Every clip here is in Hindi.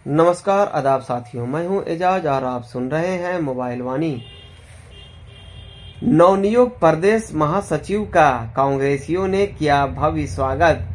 नमस्कार आदाब साथियों, मैं हूं एजाज और आप सुन रहे हैं मोबाइल वाणी। नवनियुक्त प्रदेश महासचिव का कांग्रेसियों ने किया भव्य स्वागत।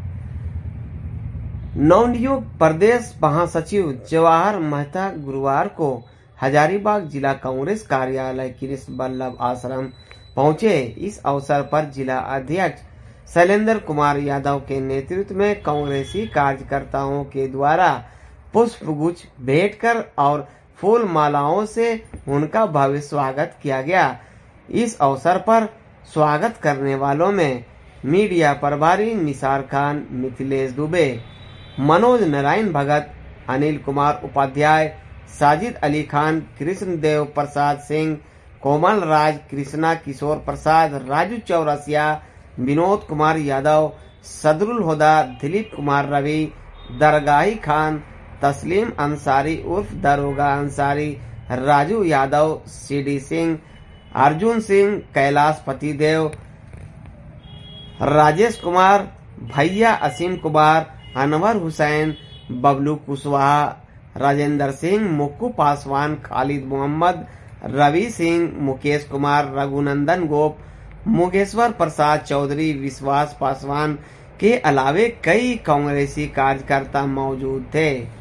नवनियुक्त प्रदेश महासचिव जवाहर मेहता गुरुवार को हजारीबाग जिला कांग्रेस कार्यालय कृष्ण बल्लभ आश्रम पहुंचे। इस अवसर पर जिला अध्यक्ष शैलेंद्र कुमार यादव के नेतृत्व में कांग्रेसी कार्यकर्ताओं के द्वारा पुष्पगुच्छ भेंट कर और फूल मालाओं से उनका भव्य स्वागत किया गया। इस अवसर पर स्वागत करने वालों में मीडिया प्रभारी निसार खान, मिथिलेश दुबे, मनोज नारायण भगत, अनिल कुमार उपाध्याय, साजिद अली खान, कृष्णदेव प्रसाद सिंह, कोमल राज, कृष्णा किशोर प्रसाद, राजू चौरसिया, विनोद कुमार यादव, सदरुल हुदा, दिलीप कुमार रवि, दरगाही खान, तस्लीम अंसारी उर्फ दरोगा अंसारी, राजू यादव, सीडी सिंह, अर्जुन सिंह, कैलाश पतिदेव, राजेश कुमार, भैया असीम कुमार, अनवर हुसैन, बबलू कुशवाहा, राजेंद्र सिंह, मुक्कू पासवान, खालिद मोहम्मद, रवि सिंह, मुकेश कुमार, रघुनंदन गोप, मुगेश्वर प्रसाद चौधरी, विश्वास पासवान के अलावे कई कांग्रेसी कार्यकर्ता मौजूद थे।